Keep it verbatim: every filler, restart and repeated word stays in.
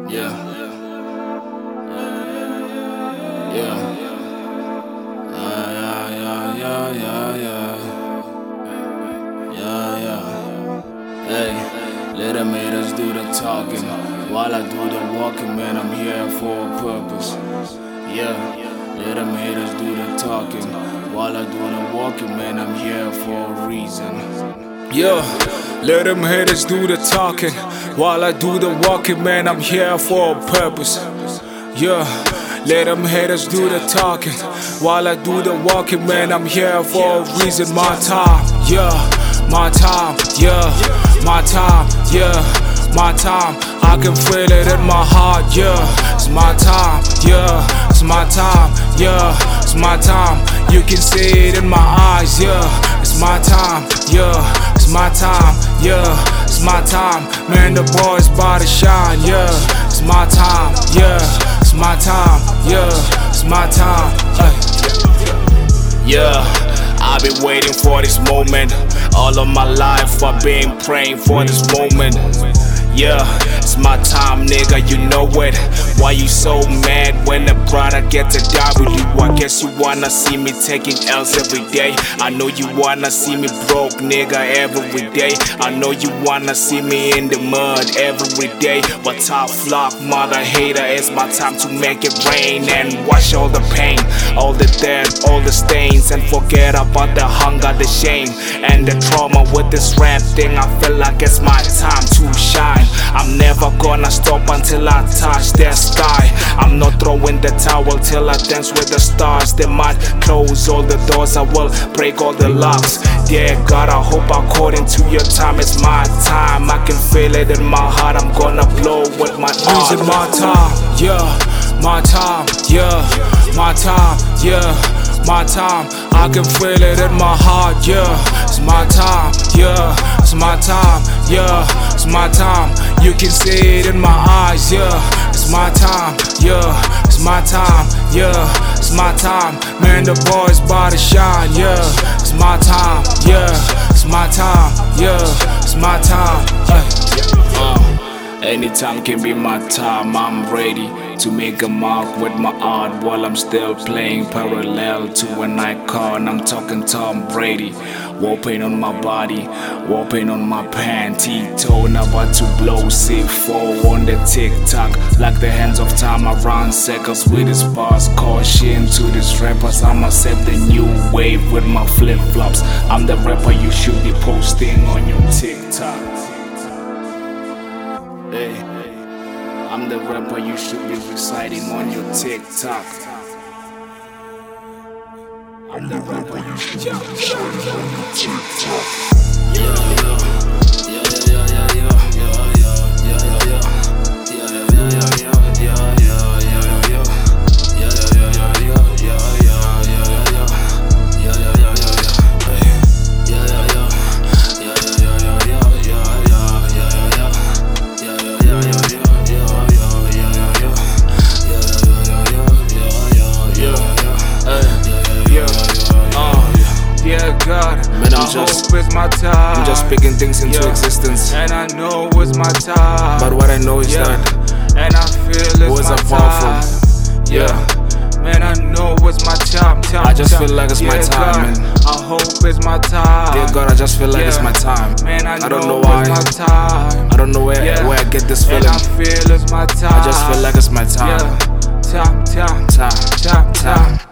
Yeah. Yeah. Yeah, yeah, yeah, yeah, yeah. Yeah, yeah. Hey, let them haters do the talking while I do the walking, man. I'm here for a purpose. Yeah, let them haters do the talking while I do the walking, man. I'm here for a reason. Yeah, let them haters do the talking while I do the walking, man. I'm here for a purpose. Yeah, let them haters do the talking while I do the walking, man. I'm here for a reason. My time, yeah, my time, yeah, my time, yeah, my time. I can feel it in my heart, yeah. It's my time, yeah, it's my time, yeah, it's my time. You can see it in my eyes, yeah. It's my time, yeah, it's my time, yeah, it's my time. Man, the boys about to shine, yeah. It's my time, yeah, it's my time, yeah, it's my time. Ay. Yeah, I've been waiting for this moment. All of my life I've been praying for this moment. Yeah, it's my time, nigga, you know it. Why you so mad when a brother gets a W? I guess you wanna see me taking L's every day. I know you wanna see me broke, nigga, every day. I know you wanna see me in the mud every day. But tough luck, mother hater, it's my time to make it rain and wash all the pain, all the dirt, all the stains, and forget about the hunger, the shame, and the trauma. With this rap thing, I feel like it's my time to shine. I'm never gonna stop until I touch the sky. I'm not throwing the towel till I dance with the stars. They might close all the doors, I will break all the locks. Yeah, God, I hope according to your time it's my time. I can feel it in my heart, I'm gonna blow with my Use it my time, yeah, my time, yeah, my time, yeah, my time. I can feel it in my heart, yeah. It's my time, yeah, it's my time, yeah, it's my time. You can see it in my eyes, yeah. It's my time, yeah, it's my time, yeah, it's my time. Man, the boys about to shine, yeah. It's my time, yeah, it's my time, yeah, it's my time. Ay. Uh, anytime can be my time. I'm ready to make a mark with my art while I'm still playing parallel to an icon. I'm talking Tom Brady. War paint on my body, war paint on my panty toe. About to blow C four on the TikTok. Like the hands of time, I run circles with his bars. Caution to these rappers, I'ma set the new wave with my flip flops. I'm the rapper you should be posting on your TikTok. Hey, I'm the rapper you should be reciting on your TikTok. I'm the rapper you should be reciting on your TikTok. Yeah, yeah, yeah, yeah, yeah, yeah, yeah, yeah, yeah, yeah, yeah, yeah, yeah, yeah, yeah, yeah. Man, I just, hope it's my time. I'm just speaking things into yeah. existence. And I know it's my time. But what I know is yeah. that and I feel it's words my are powerful. time. Yeah. Man, I know it's my time. time I just time. feel like it's yeah, my time, God, man. I hope it's my time. Dear God, I just feel like yeah. it's my time. Man, I, I don't know know why. It's my time. I don't know where, yeah. where I get this feeling. And I feel it's my time. I just feel like it's my time. Yeah.